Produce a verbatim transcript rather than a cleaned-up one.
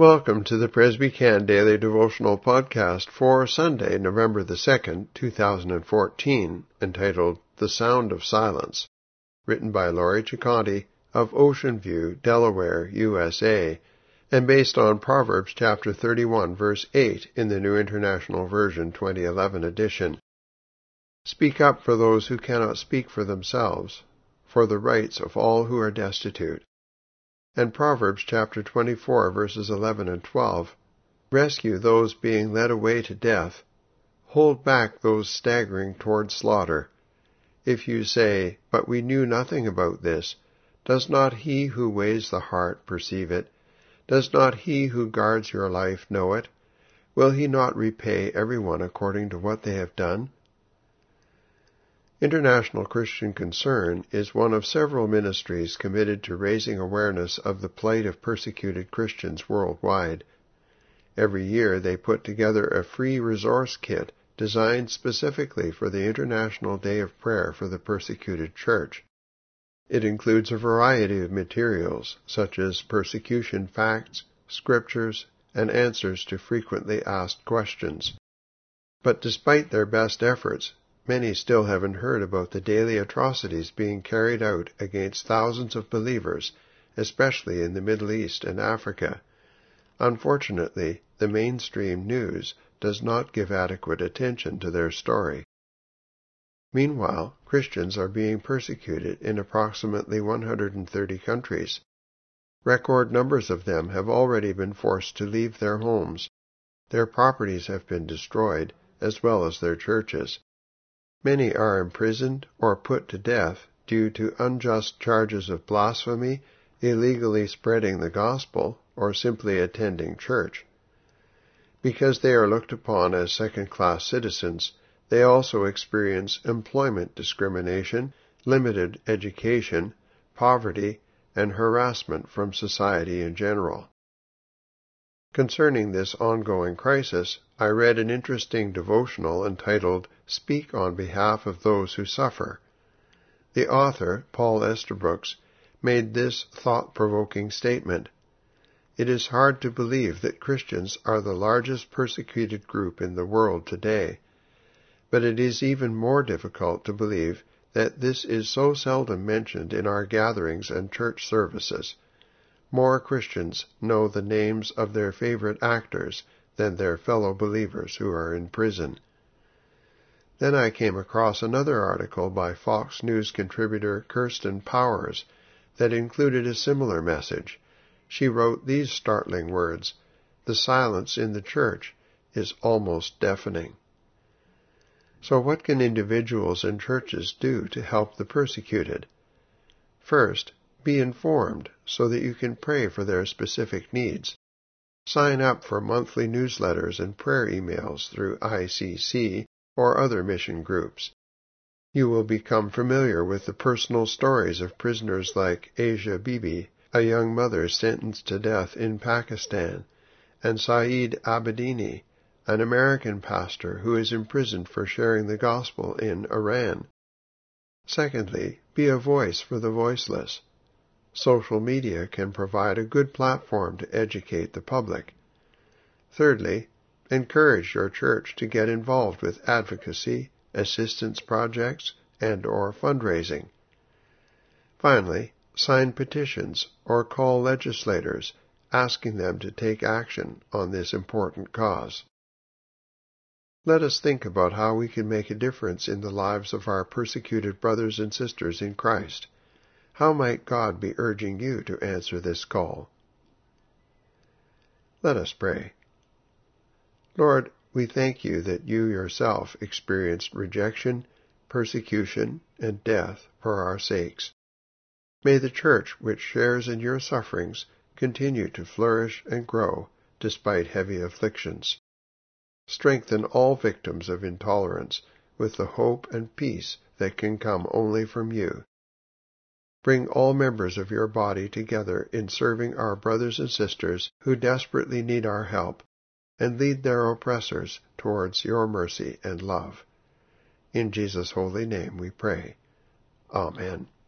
Welcome to the Presbycan Daily Devotional Podcast for Sunday, November the second, two thousand fourteen, entitled The Sound of Silence, written by Lori Ciccone of Ocean View, Delaware, U S A, and based on Proverbs chapter thirty-one, verse eight in the New International Version twenty eleven edition. Speak up for those who cannot speak for themselves, for the rights of all who are destitute. And Proverbs chapter twenty-four, verses eleven and twelve, rescue those being led away to death, hold back those staggering toward slaughter. If you say, but we knew nothing about this, does not he who weighs the heart perceive it? Does not he who guards your life know it? Will he not repay everyone according to what they have done? International Christian Concern is one of several ministries committed to raising awareness of the plight of persecuted Christians worldwide. Every year they put together a free resource kit designed specifically for the International Day of Prayer for the Persecuted Church. It includes a variety of materials, such as persecution facts, scriptures, and answers to frequently asked questions. But despite their best efforts, many still haven't heard about the daily atrocities being carried out against thousands of believers, especially in the Middle East and Africa. Unfortunately, the mainstream news does not give adequate attention to their story. Meanwhile, Christians are being persecuted in approximately one hundred thirty countries. Record numbers of them have already been forced to leave their homes. Their properties have been destroyed, as well as their churches. Many are imprisoned or put to death due to unjust charges of blasphemy, illegally spreading the gospel, or simply attending church. Because they are looked upon as second-class citizens, they also experience employment discrimination, limited education, poverty, and harassment from society in general. Concerning this ongoing crisis, I read an interesting devotional entitled Speak on Behalf of Those Who Suffer. The author, Paul Estabrooks, made this thought-provoking statement. It is hard to believe that Christians are the largest persecuted group in the world today, but it is even more difficult to believe that this is so seldom mentioned in our gatherings and church services. More Christians know the names of their favorite actors than their fellow believers who are in prison. Then I came across another article by Fox News contributor Kirsten Powers that included a similar message. She wrote these startling words, "The silence in the church is almost deafening." So what can individuals and churches do to help the persecuted? First, be informed so that you can pray for their specific needs. Sign up for monthly newsletters and prayer emails through I C C or other mission groups. You will become familiar with the personal stories of prisoners like Asia Bibi, a young mother sentenced to death in Pakistan, and Saeed Abedini, an American pastor who is imprisoned for sharing the gospel in Iran. Secondly, be a voice for the voiceless. Social media can provide a good platform to educate the public. Thirdly, encourage your church to get involved with advocacy, assistance projects, and or fundraising. Finally, sign petitions or call legislators, asking them to take action on this important cause. Let us think about how we can make a difference in the lives of our persecuted brothers and sisters in Christ. How might God be urging you to answer this call? Let us pray. Lord, we thank you that you yourself experienced rejection, persecution, and death for our sakes. May the church which shares in your sufferings continue to flourish and grow despite heavy afflictions. Strengthen all victims of intolerance with the hope and peace that can come only from you. Bring all members of your body together in serving our brothers and sisters who desperately need our help, and lead their oppressors towards your mercy and love. In Jesus' holy name we pray. Amen.